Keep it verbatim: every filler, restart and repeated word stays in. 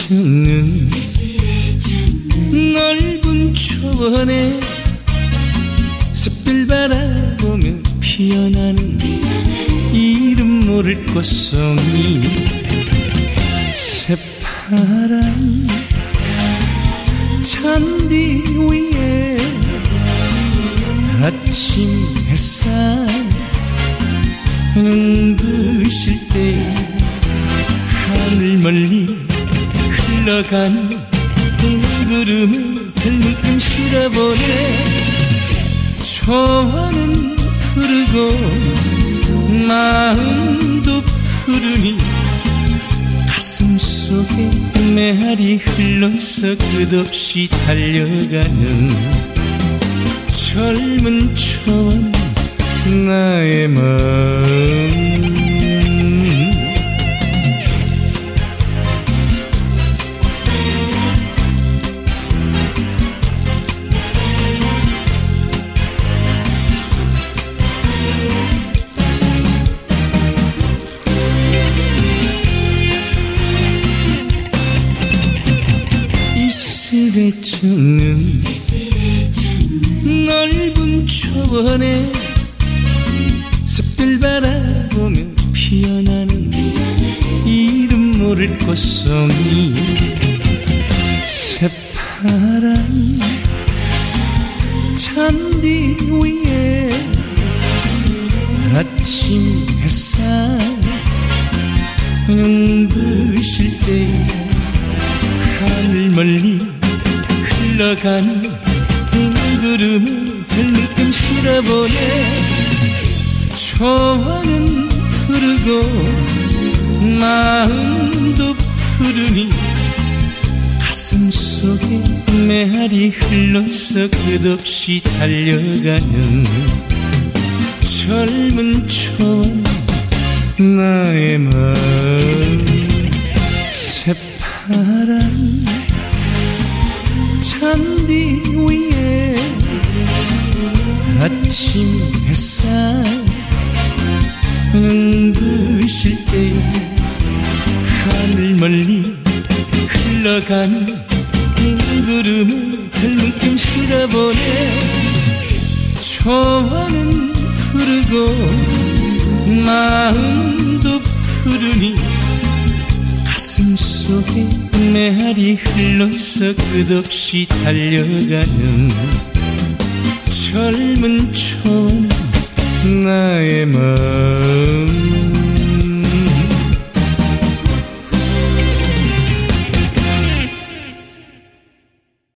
젖는 넓은 초원에 샛별 바라보며 피어나는 이름 모를 꽃송이 새파란 잔디 위에 아침 햇살 눈부실 때 하늘 멀리 흘러가는 흰 구름에 젊은 실어보네. 초원은 푸르고 마음도 푸르니 가슴 속에 메아리 흘러서 끝없이 달려가는 젊은 초원 나의 마음. 이슬에 젖는 넓은 초원에 샛별 바라보며 피어나는 이름 모를 꽃송이 새파란 잔디 위에 아침 햇살 눈부실 때 하늘 멀리 흘러가는 흰 구름에 젊은 실어보네. 초원은 푸르고 마음도 푸르니 가슴 속에 메아리 흘러서 끝없이 달려가는 젊은 초원 나의 마음. 새파란 잔디 위에 아침 햇살 눈부실 때 하늘 멀리 흘러가는 흰 구름에 젊은 실어보네. 초원은 푸르고 마음도 푸르니 가슴 속에 메아리 흘러서 끝없이 달려가는 젊은 초원 나의 마음.